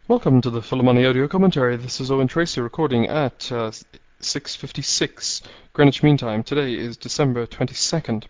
Welcome to the Full of Money audio commentary. This is Owen Tracy recording at 6:56 Greenwich Mean Time. Today is December 22nd.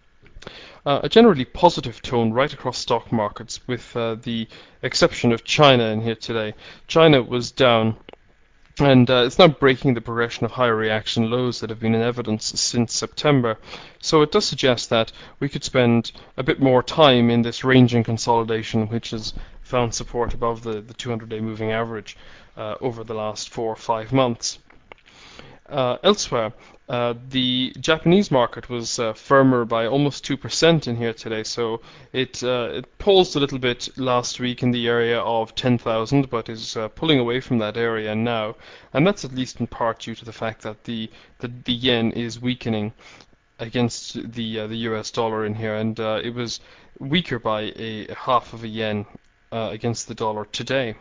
A generally positive tone right across stock markets, with the exception of China in here today. China was down, and it's now breaking the progression of higher reaction lows that have been in evidence since September. So it does suggest that we could spend a bit more time in this ranging consolidation, which has found support above the 200-day moving average over the last 4 or 5 months. Elsewhere, the Japanese market was firmer by almost 2% in here today, so it paused a little bit last week in the area of 10,000, but is pulling away from that area now, and that's at least in part due to the fact that the yen is weakening against the US dollar in here, and it was weaker by a half of a yen against the dollar today.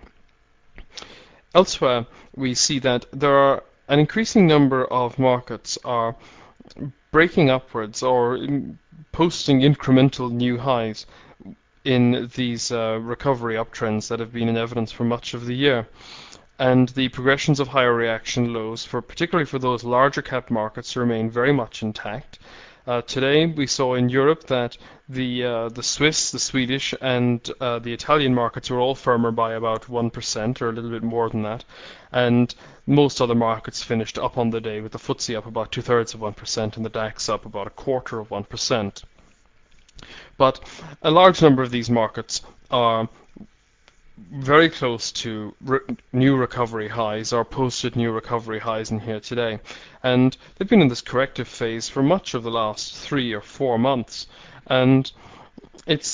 Elsewhere, we see that there are an increasing number of markets are breaking upwards or posting incremental new highs in these recovery uptrends that have been in evidence for much of the year. And the progressions of higher reaction lows, particularly for those larger cap markets, remain very much intact. Today we saw in Europe that the Swiss, the Swedish, and the Italian markets were all firmer by about 1% or a little bit more than that, and most other markets finished up on the day, with the FTSE up about 2/3 of 1% and the DAX up about 1/4 of 1%. But a large number of these markets are very close to new recovery highs, or posted new recovery highs in here today, and they've been in this corrective phase for much of the last 3 or 4 months, and it's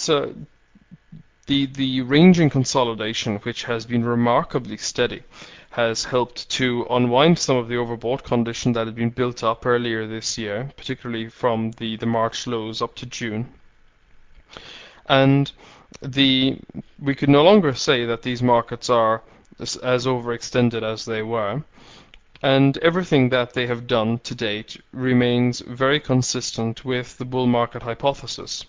the ranging consolidation, which has been remarkably steady, has helped to unwind some of the overbought condition that had been built up earlier this year, particularly from the March lows up to June. And we could no longer say that these markets are as overextended as they were, and everything that they have done to date remains very consistent with the bull market hypothesis.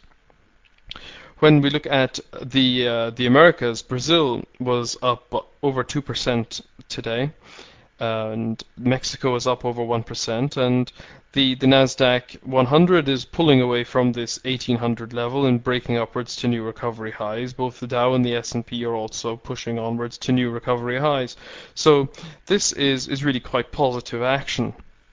When we look at the Americas, Brazil was up over 2% today, and Mexico is up over 1%, and the Nasdaq 100 is pulling away from this 1800 level and breaking upwards to new recovery highs. Both the Dow and the S&P are also pushing onwards to new recovery highs. So this is really quite positive action.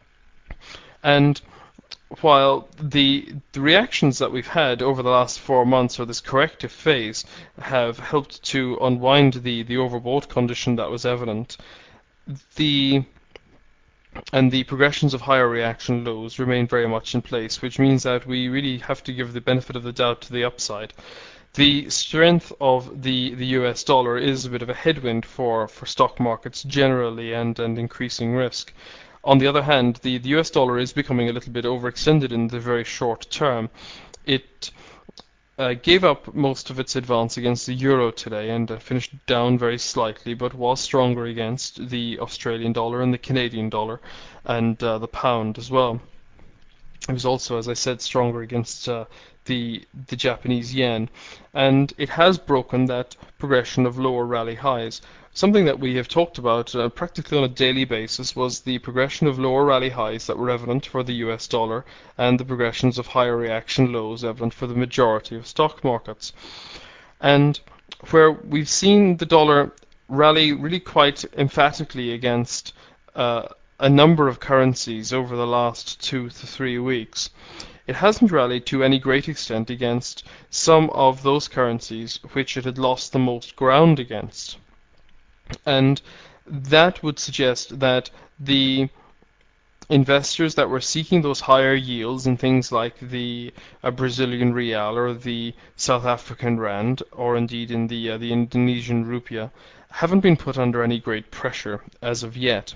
And while the reactions that we've had over the last 4 months, or this corrective phase, have helped to unwind the overbought condition that was evident, the progressions of higher reaction lows remain very much in place, which means that we really have to give the benefit of the doubt to the upside. The strength of the US dollar is a bit of a headwind for stock markets generally, and increasing risk. On the other hand, the US dollar is becoming a little bit overextended in the very short term. It gave up most of its advance against the euro today, and finished down very slightly, but was stronger against the Australian dollar and the Canadian dollar, and the pound as well. It was also, as I said, stronger against the Japanese yen, and it has broken that progression of lower rally highs. Something that we have talked about practically on a daily basis was the progression of lower rally highs that were evident for the US dollar, and the progressions of higher reaction lows evident for the majority of stock markets. And where we've seen the dollar rally really quite emphatically against a number of currencies over the last 2 to 3 weeks, it hasn't rallied to any great extent against some of those currencies which it had lost the most ground against. And that would suggest that the investors that were seeking those higher yields in things like the Brazilian real, or the South African rand, or indeed in the Indonesian rupiah, haven't been put under any great pressure as of yet.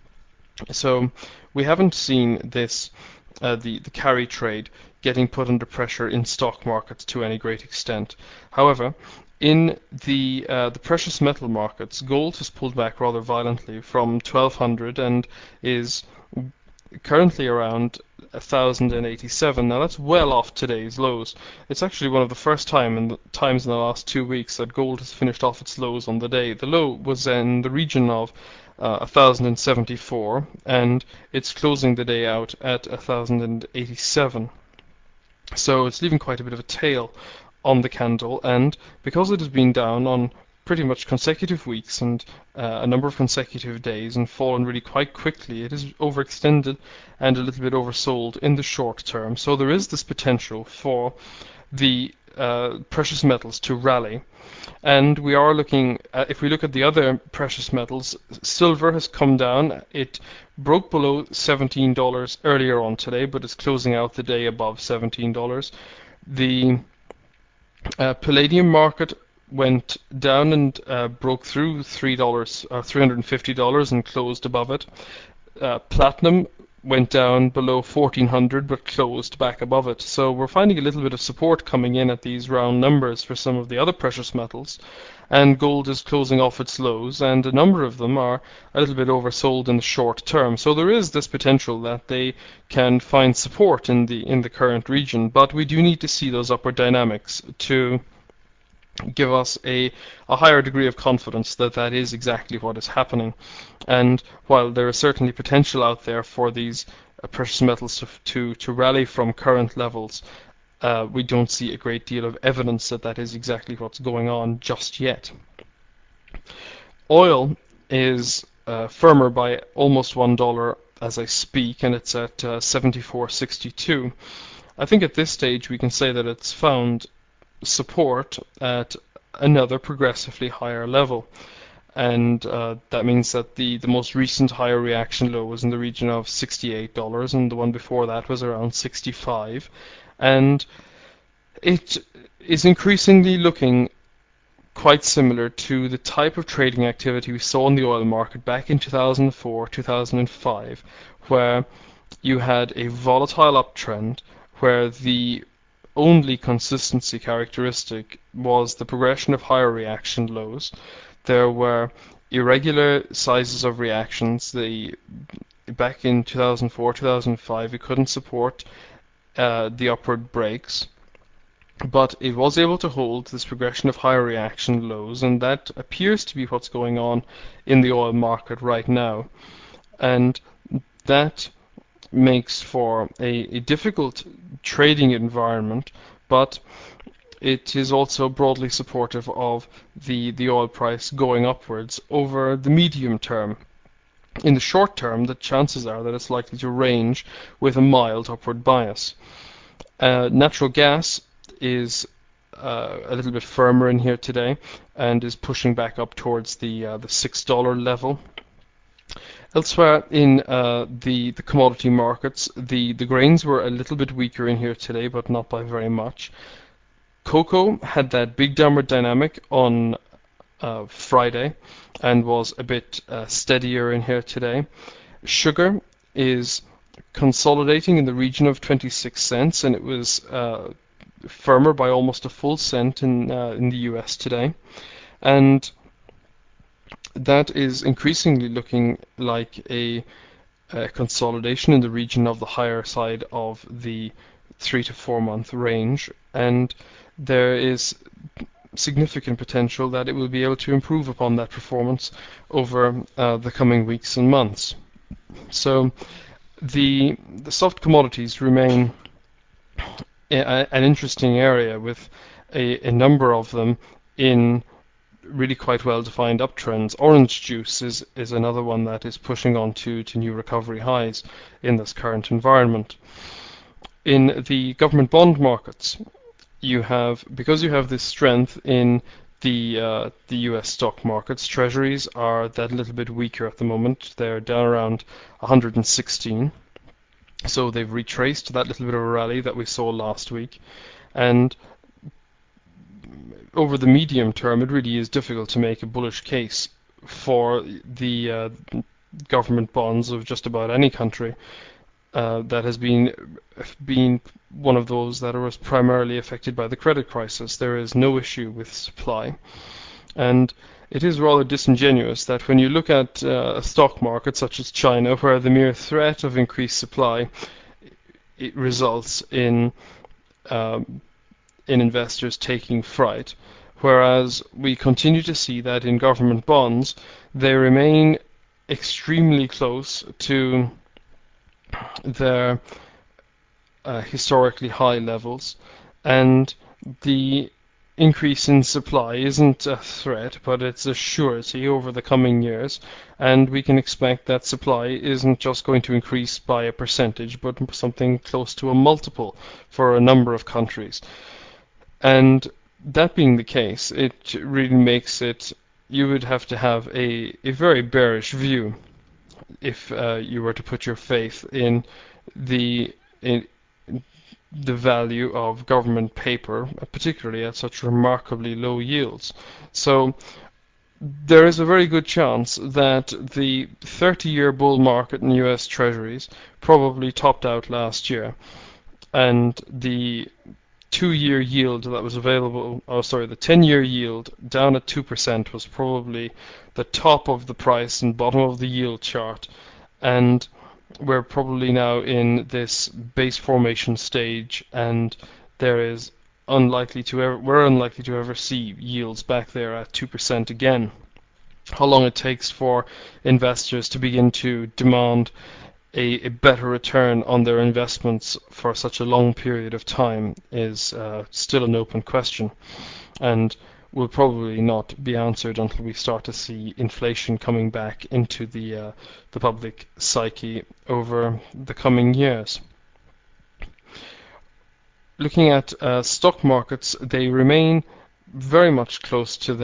So we haven't seen this the carry trade getting put under pressure in stock markets to any great extent. However, in the precious metal markets, gold has pulled back rather violently from 1200 and is currently around 1,087. Now that's well off today's lows. It's actually one of the first times in the last 2 weeks that gold has finished off its lows on the day. The low was in the region of 1,074, and it's closing the day out at 1,087. So it's leaving quite a bit of a tail on the candle, and because it has been down on pretty much consecutive weeks and a number of consecutive days and fallen really quite quickly, it is overextended and a little bit oversold in the short term. So there is this potential for the precious metals to rally. And we are looking at, if we look at the other precious metals, silver has come down. It broke below $17 earlier on today, but it's closing out the day above $17. The palladium market went down and broke through $350 and closed above it. Platinum went down below 1400 but closed back above it. So we're finding a little bit of support coming in at these round numbers for some of the other precious metals, and gold is closing off its lows, and a number of them are a little bit oversold in the short term. So there is this potential that they can find support in the current region, but we do need to see those upward dynamics to give us a higher degree of confidence that that is exactly what is happening. And while there is certainly potential out there for these precious metals to rally from current levels, we don't see a great deal of evidence that that is exactly what's going on just yet. Oil is firmer by almost $1 as I speak, and it's at 74.62. I think at this stage we can say that it's found support at another progressively higher level, and that means that the most recent higher reaction low was in the region of $68, and the one before that was around 65, and it is increasingly looking quite similar to the type of trading activity we saw in the oil market back in 2004, 2005, where you had a volatile uptrend where the only consistency characteristic was the progression of higher reaction lows. There were irregular sizes of reactions. Back in 2004, 2005, it couldn't support the upward breaks, but it was able to hold this progression of higher reaction lows, and that appears to be what's going on in the oil market right now. And that makes for a difficult trading environment, but it is also broadly supportive of the oil price going upwards over the medium term. In the short term, the chances are that it's likely to range with a mild upward bias. Natural gas is a little bit firmer in here today and is pushing back up towards the $6 level. Elsewhere in the commodity markets, the grains were a little bit weaker in here today, but not by very much. Cocoa had that big downward dynamic on Friday and was a bit steadier in here today. Sugar is consolidating in the region of 26 cents, and it was firmer by almost a full cent in the US today. And that is increasingly looking like a consolidation in the region of the higher side of the 3 to 4 month range, and there is significant potential that it will be able to improve upon that performance over the coming weeks and months. So the soft commodities remain an interesting area, with a number of them in really quite well-defined uptrends. Orange juice is another one that is pushing on to new recovery highs in this current environment. In the government bond markets, because you have this strength in the US stock markets, treasuries are that little bit weaker at the moment. They're down around 116. So they've retraced that little bit of a rally that we saw last week, and over the medium term, it really is difficult to make a bullish case for the government bonds of just about any country that has been one of those that was primarily affected by the credit crisis. There is no issue with supply, and it is rather disingenuous that when you look at a stock market such as China, where the mere threat of increased supply it results um, in investors taking fright. Whereas we continue to see that in government bonds, they remain extremely close to their historically high levels, and the increase in supply isn't a threat, but it's a surety over the coming years, and we can expect that supply isn't just going to increase by a percentage, but something close to a multiple for a number of countries. And that being the case, it really makes it, you would have to have a very bearish view if you were to put your faith the in the value of government paper, particularly at such remarkably low yields. So there is a very good chance that the 30-year bull market in US Treasuries probably topped out last year, and the 2-year yield that was available, the 10-year yield down at 2% was probably the top of the price and bottom of the yield chart, and we're probably now in this base formation stage, and we're unlikely to ever see yields back there at 2% again. How long it takes for investors to begin to demand a better return on their investments for such a long period of time is still an open question, and will probably not be answered until we start to see inflation coming back into the public psyche over the coming years. Looking at stock markets, they remain very much close to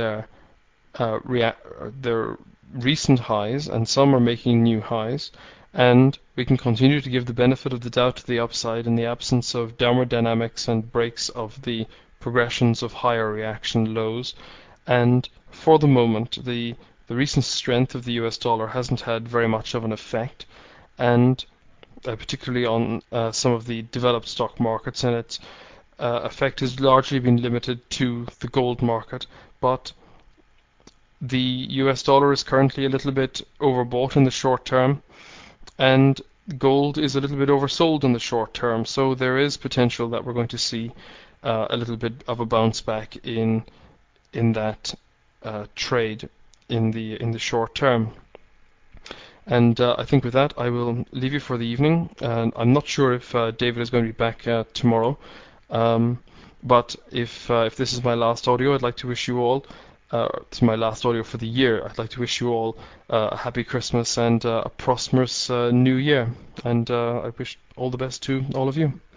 their recent highs, and some are making new highs, and we can continue to give the benefit of the doubt to the upside in the absence of downward dynamics and breaks of the progressions of higher reaction lows. And for the moment, the recent strength of the US dollar hasn't had very much of an effect, and particularly on some of the developed stock markets, and its effect has largely been limited to the gold market. But the US dollar is currently a little bit overbought in the short term, and gold is a little bit oversold in the short term. So there is potential that we're going to see a little bit of a bounce back in that trade in the short term. And I think with that, I will leave you for the evening. And I'm not sure if David is going to be back tomorrow. But if this is my last audio, I'd like to wish you all, it's my last audio for the year, I'd like to wish you all a happy Christmas and a prosperous new year. And I wish all the best to all of you.